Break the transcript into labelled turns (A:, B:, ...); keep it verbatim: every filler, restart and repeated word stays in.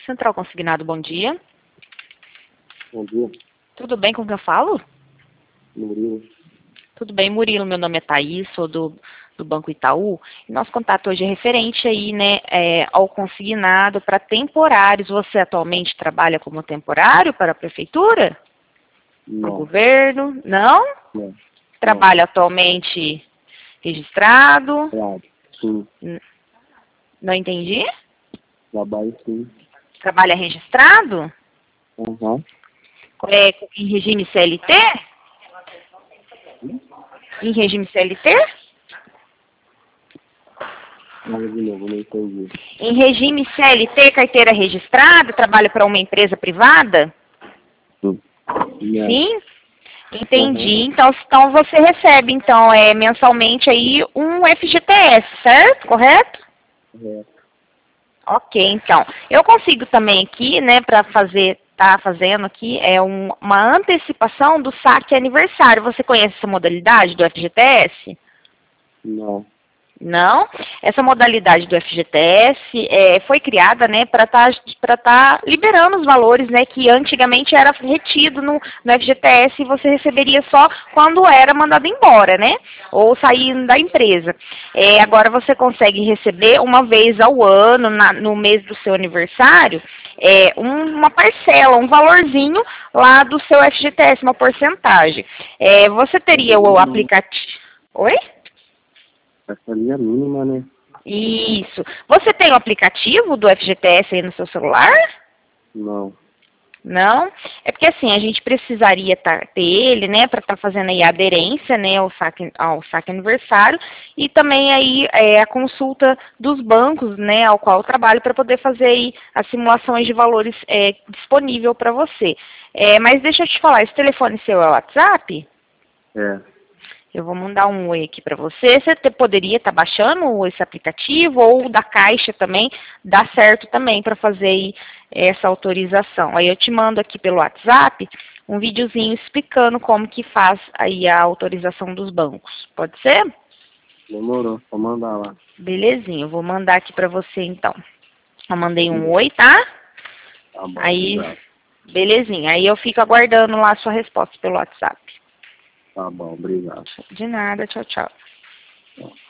A: Central Consignado, bom dia.
B: Bom dia,
A: Tudo bem com quem eu falo?
B: Murilo.
A: Tudo bem, Murilo, meu nome é Thaís, sou do, do Banco Itaú. E nosso contato hoje é referente aí, né, é, ao consignado para temporários. Você atualmente trabalha como temporário para a prefeitura? Para o
B: Não,
A: governo? Não?
B: não,
A: Trabalha atualmente registrado?
B: claro, sim,
A: N- Não entendi?
B: trabalho sim.
A: Trabalha registrado?
B: Aham.
A: É, em regime C L T? Em regime C L T?
B: Fala de novo, não entendi.
A: Em regime C L T, carteira registrada, trabalha para uma empresa privada?
B: Sim. Não.
A: Sim? Entendi. Então, então você recebe, então, é, mensalmente aí um F G T S, certo? Correto?
B: É.
A: Ok, então. Eu consigo também aqui, né, para fazer, tá fazendo aqui, é um- uma antecipação do saque aniversário. Você conhece essa modalidade do F G T S?
B: Não.
A: Não. Essa modalidade do F G T S é, foi criada, né, para estar para tá liberando os valores, né, que antigamente era retido no, no F G T S e você receberia só quando era mandado embora, né, ou saindo da empresa. É, agora você consegue receber uma vez ao ano, na, no mês do seu aniversário, é, um- uma parcela, um valorzinho lá do seu F G T S, uma porcentagem. É, você teria o aplicativo... Oi?
B: Essa linha mínima, né?
A: Isso. Você tem o aplicativo do F G T S aí no seu celular?
B: Não.
A: Não? É porque assim, a gente precisaria tá, ter ele, né, para estar fazendo aí a aderência, né, ao saque, ao saque aniversário e também aí é, a consulta dos bancos, né, ao qual eu trabalho para poder fazer aí as simulações de valores é, disponível para você. É, mas deixa eu te falar, esse telefone seu é o WhatsApp?
B: É.
A: Eu vou mandar um oi aqui para você. Você te- poderia estar baixando esse aplicativo ou da Caixa também, dá certo também para fazer aí essa autorização. Aí eu te mando aqui pelo WhatsApp um videozinho explicando como que faz aí a autorização dos bancos. Pode ser?
B: Demorou, só mandar lá.
A: Belezinha, eu vou mandar aqui para você então. Eu mandei um oi, tá?
B: Tá bom,
A: Aí,
B: obrigado.
A: belezinha. Aí eu fico aguardando lá a sua resposta pelo WhatsApp.
B: Tá bom, obrigado.
A: De nada, tchau, tchau.
B: Tchau.